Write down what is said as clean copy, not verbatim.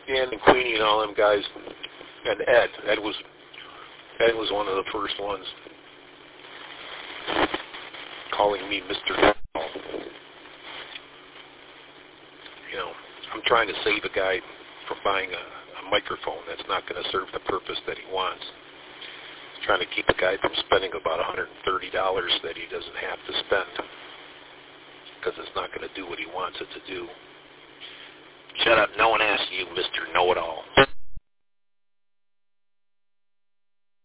Dan and Queenie and all them guys, and Ed. Ed was one of the first ones calling me Mr. Know-it-all. You know, I'm trying to save a guy from buying a microphone that's not going to serve the purpose that he wants. I'm trying to keep a guy from spending about $130 that he doesn't have to spend because it's not going to do what he wants it to do. Shut up. No one asked you, Mr. Know-it-all.